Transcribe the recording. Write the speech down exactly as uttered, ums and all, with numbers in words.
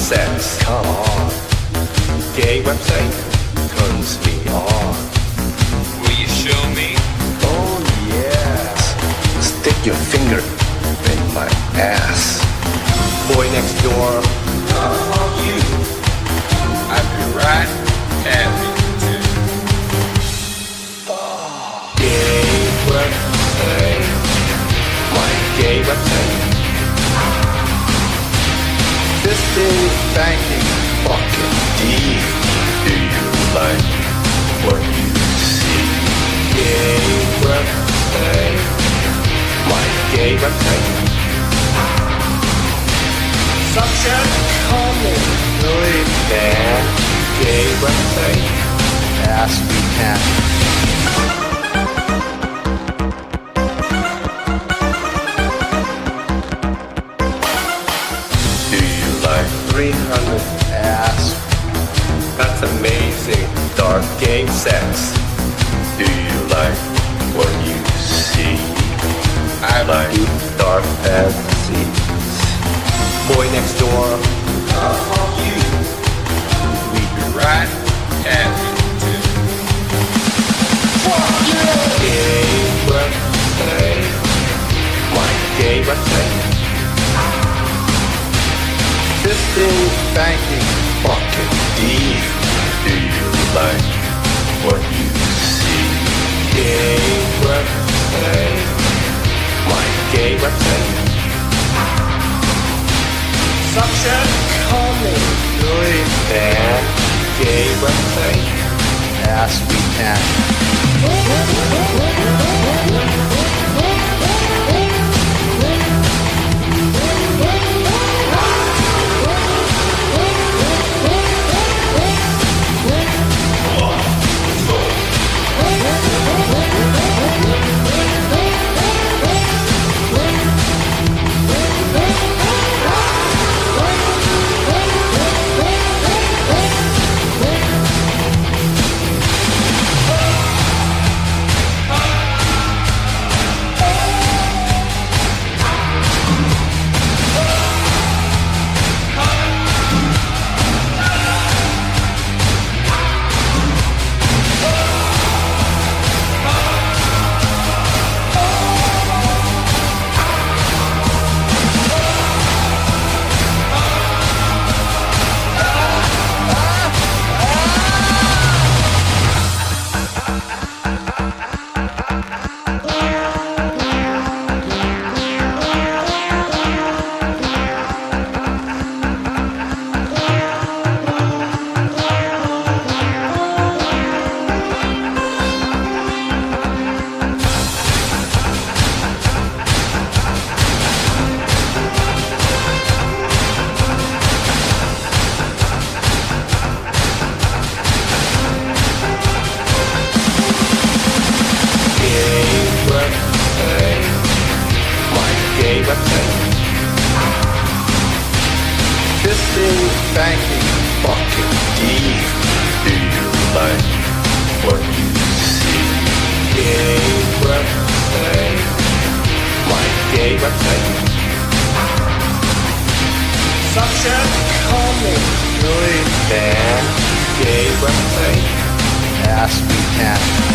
sex. Come on. Gay website turns me on. Will you show me? Oh yes. Stick your finger in my ass. Boy next door. Oh, you. I'd be right happy to. Gay website. My gay website. This is banking fucking deep. Do you like what you see? Gay website. My gay website. Suction coming. Really bad. Gay website. Ass we can. three hundred ass. That's amazing. Dark gay sex. Do you like what you see? I like dark fantasies. Boy next door. Oh, you. We'd be right happy to. Gay website. My gay website. This is banking fucking deep. Do you like what you see? Gay website. My gay website. Suction coming. Really bad. Gay website. Ass we can. This is banking fucking deep. Do you like what you see? Gay website. My gay website. Suction coming. Really bad. Gay website. Ass we can.